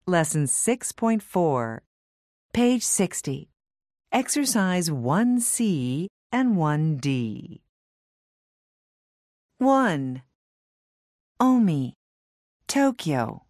Lesson 6.4, page 60. Exercise 1C and 1D. 1. Omi, Tokyo.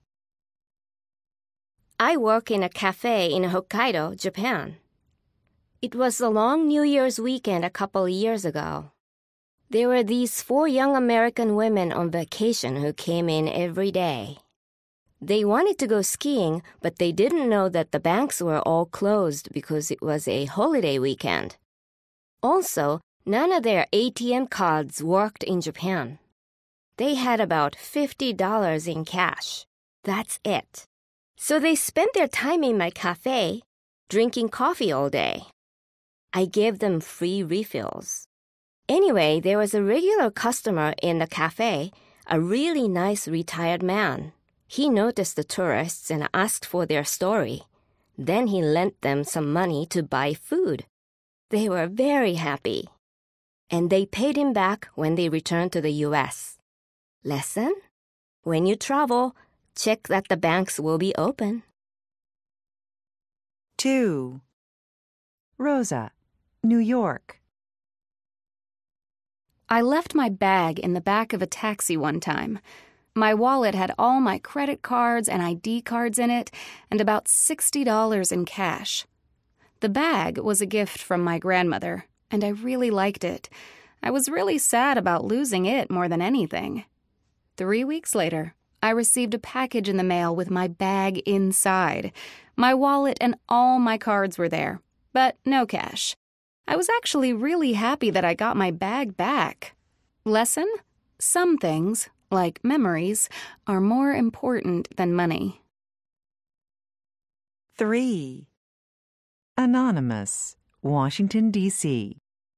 I work in a cafe in Hokkaido, Japan. It was a long New Year's weekend a couple years ago. There were these 4 young American women on vacation who came in every day. They wanted to go skiing, but they didn't know that the banks were all closed because it was a holiday weekend. Also, none of their ATM cards worked in Japan. They had about $50 in cash. That's it. So they spent their time in my cafe, drinking coffee all day. I gave them free refills. Anyway, there was a regular customer in the cafe, a really nice retired man. He noticed the tourists and asked for their story. Then he lent them some money to buy food. They were very happy. And they paid him back when they returned to the U.S. Lesson? When you travel, check that the banks will be open. 2. Rosa, New York. I left my bag in the back of a taxi one time. My wallet had all my credit cards and ID cards in it and about $60 in cash. The bag was a gift from my grandmother, and I really liked it. I was really sad about losing it more than anything. 3 weeks later, I received a package in the mail with my bag inside. My wallet and all my cards were there, but no cash. I was actually really happy that I got my bag back. Lesson? Some things, like memories, are more important than money. 3. Anonymous, Washington, D.C.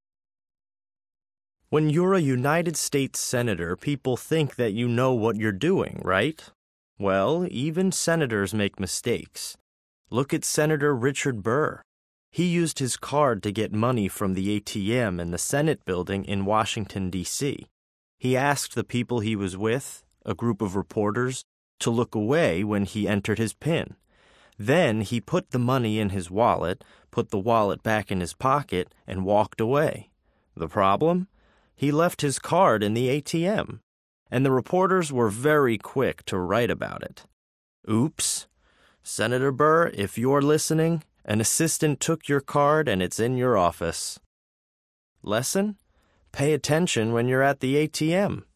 When you're a United States Senator, people think that you know what you're doing, right? Well, even senators make mistakes. Look at Senator Richard Burr. He used his card to get money from the ATM in the Senate building in Washington, D.C. He asked the people he was with, a group of reporters, to look away when he entered his PIN. Then he put the money in his wallet, put the wallet back in his pocket, and walked away. The problem? He left his card in the ATM, and the reporters were very quick to write about it. Oops. Senator Burr, if you're listening, an assistant took your card and it's in your office. Lesson? Pay attention when you're at the ATM.